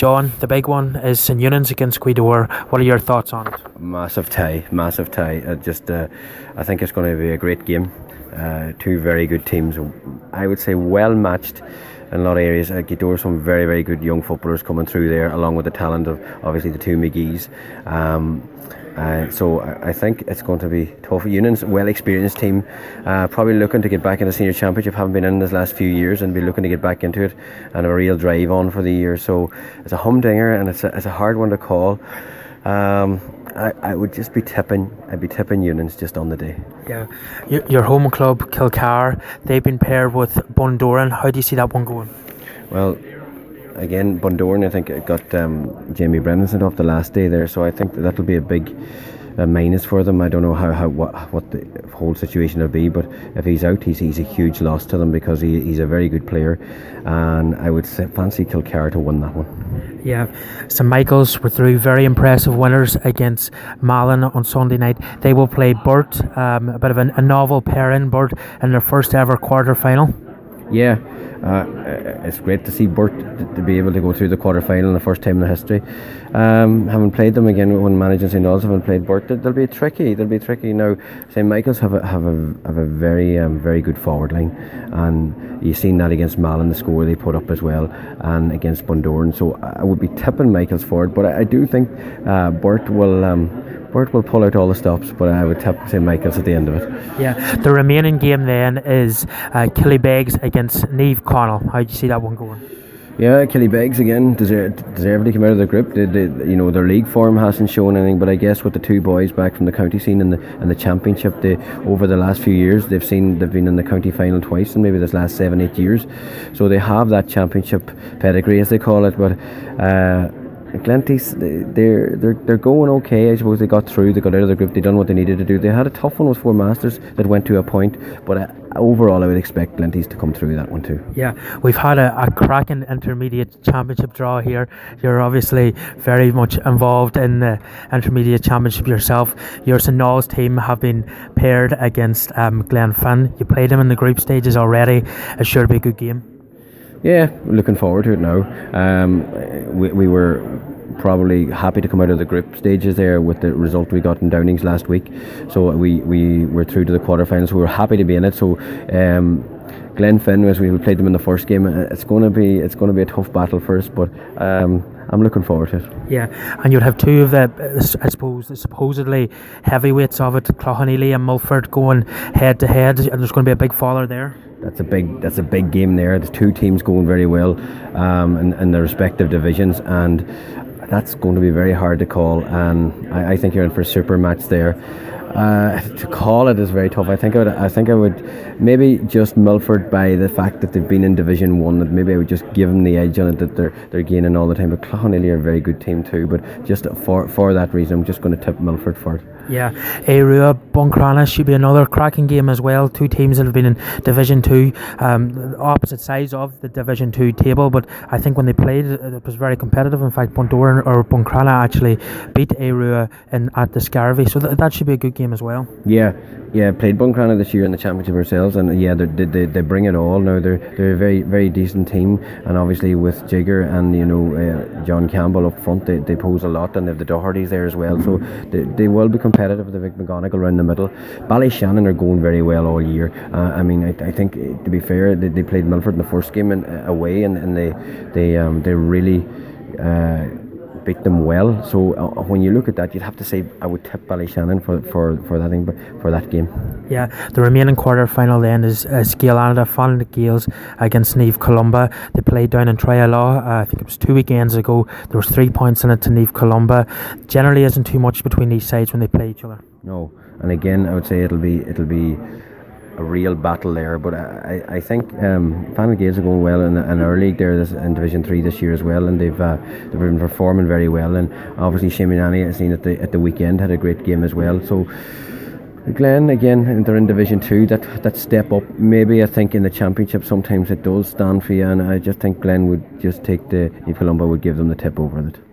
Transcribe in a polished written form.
John, the big one is St Eunan's against Gweedore. What are your thoughts on it? Massive tie. I think it's going to be a great game. Two very good teams. I would say well matched in a lot of areas. Gweedore, some very, very good young footballers coming through there, along with the talent of obviously the two McGees. So I think it's going to be tough. Eunan's well experienced team, probably looking to get back in the senior championship. Haven't been in this last few years and be looking to get back into it, and a real drive on for the year. So it's a humdinger and it's a hard one to call. I would just be tipping. I'd be tipping Eunan's just on the day. Yeah, your home club Kilcar, they've been paired with Bundoran. How do you see that one going? Well, again, Bundoran, I think it got Jamie Brennan sent off the last day there, so I think that'll be a big minus for them. I don't know what the whole situation will be, but if he's out, he's a huge loss to them because he's a very good player, and I would fancy Kilcar to win that one. Yeah, St Michael's were through very impressive winners against Malin on Sunday night. They will play Burt, a bit of a novel pairing, Burt in their first ever quarter final. Yeah, it's great to see Burt to be able to go through the quarter final in the first time in their history. Having played them again when managing St Albans, haven't played Burt, they'll be tricky. Now, St Michael's have a very very good forward line, and you've seen that against Malin, the score they put up as well, and against Bundoran. So I would be tipping Michael's forward, but I do think Burt will pull out all the stops, but I would tip St Michael's at the end of it. Yeah, the remaining game then is Killybegs against Neve Connell. How do you see that one going? Yeah, Killybegs again deserve to come out of the group. Their league form hasn't shown anything, but I guess with the two boys back from the county scene and the championship, over the last few years they've been in the county final twice in maybe this last 7-8 years, so they have that championship pedigree as they call it. But Glenties, they're going okay. I suppose they got through, they got out of the group, they done what they needed to do. They had a tough one with Four Masters that went to a point, but overall I would expect Glenties to come through that one too. Yeah, we've had a cracking intermediate championship draw here. You're obviously very much involved in the intermediate championship yourself. Your St Noel's team have been paired against Glenfin. You played them in the group stages already. It's sure to be a good game. Yeah, looking forward to it now. We were probably happy to come out of the group stages there with the result we got in Downings last week. So we were through to the quarterfinals. We were happy to be in it. So Glenfin, as we played them in the first game, it's going to be a tough battle for us, but I'm looking forward to it. Yeah, and you'd have two of the, I suppose, the supposedly heavyweights of it, Cloughaneely and Mulford, going head to head, and there's going to be a big father there. That's a big game there. There's two teams going very well in their respective divisions, and that's going to be very hard to call. And I think you're in for a super match there. To call it is very tough. I think I would maybe just Milford by the fact that they've been in Division 1. That maybe I would just give them the edge on it, that they're gaining all the time. But Cloughaneely are a very good team too. But just for that reason, I'm just going to tip Milford for it. Yeah, Airua Buncrana should be another cracking game as well. Two teams that have been in Division 2, opposite sides of the Division 2 table, but I think when they played it was very competitive. In fact, Buncrana actually beat Airua at the Scarvey, so that should be a good game as well. Yeah, played Buncrana this year in the championship ourselves, and yeah, they bring it all now. They're a very, very decent team, and obviously with Jigger and John Campbell up front, they pose a lot, and they have the Dohertys there as well, so they will be competitive with the Vic McGonigal around the middle. Ballyshannon are going very well all year. I think to be fair, they played Milford in the first game away, and they really beat them well. So when you look at that, you'd have to say I would tip Ballyshannon for that game. Yeah, the remaining quarter final then is Gaelanada Fond Gales against Neve Columba. They played down in Trialaw. I think it was 2 weekends ago. There was 3 points in it to Neve Columba. Generally isn't too much between these sides when they play each other. No, and again I would say it'll be a real battle there, but I think Fond Gales are going well in our league there in Division 3 this year as well, and they've been performing very well, and obviously Shaminani, I've seen at the weekend, had a great game as well. So Glen, again, they're in Division 2, that step up, maybe I think in the championship sometimes it does stand for you, and I just think Glen would just take Neve Columba would give them the tip over it.